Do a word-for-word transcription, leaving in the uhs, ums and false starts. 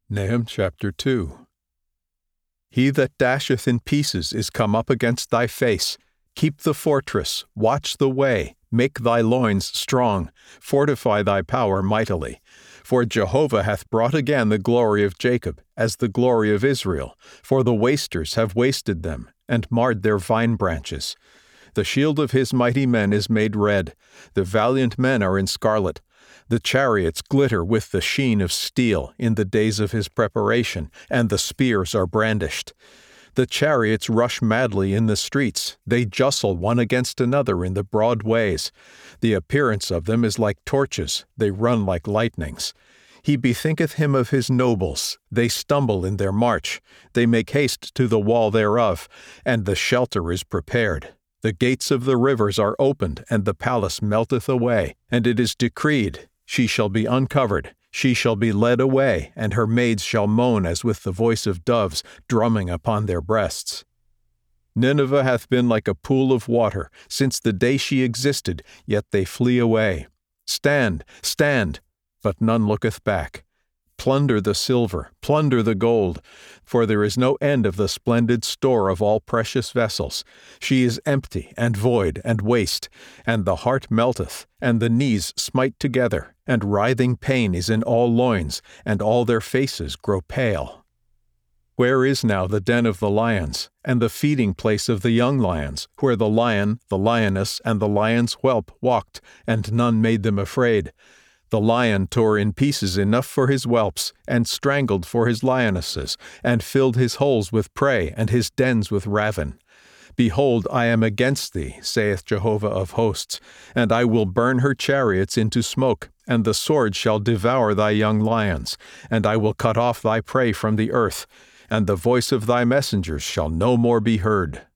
Nahum chapter two. He that dasheth in pieces is come up against thy face. Keep the fortress, watch the way, make thy loins strong, fortify thy power mightily. For Jehovah hath brought again the glory of Jacob, as the glory of Israel, for the wasters have wasted them, and marred their vine branches. The shield of his mighty men is made red, the valiant men are in scarlet. The chariots glitter with the sheen of steel in the days of his preparation, and the spears are brandished. The chariots rush madly in the streets, they justle one against another in the broad ways. The appearance of them is like torches, they run like lightnings. He bethinketh him of his nobles, they stumble in their march, they make haste to the wall thereof, and the shelter is prepared. The gates of the rivers are opened, and the palace melteth away, and it is decreed, she shall be uncovered, she shall be led away, and her maids shall moan as with the voice of doves, drumming upon their breasts. Nineveh hath been like a pool of water, since the day she existed, yet they flee away. Stand, stand, but none looketh back. Plunder the silver, plunder the gold, for there is no end of the splendid store of all precious vessels. She is empty, and void, and waste, and the heart melteth, and the knees smite together, and writhing pain is in all loins, and all their faces grow pale. Where is now the den of the lions, and the feeding place of the young lions, where the lion, the lioness, and the lion's whelp walked, and none made them afraid? The lion tore in pieces enough for his whelps, and strangled for his lionesses, and filled his holes with prey, and his dens with ravin. Behold, I am against thee, saith Jehovah of hosts, and I will burn her chariots into smoke, and the sword shall devour thy young lions, and I will cut off thy prey from the earth, and the voice of thy messengers shall no more be heard.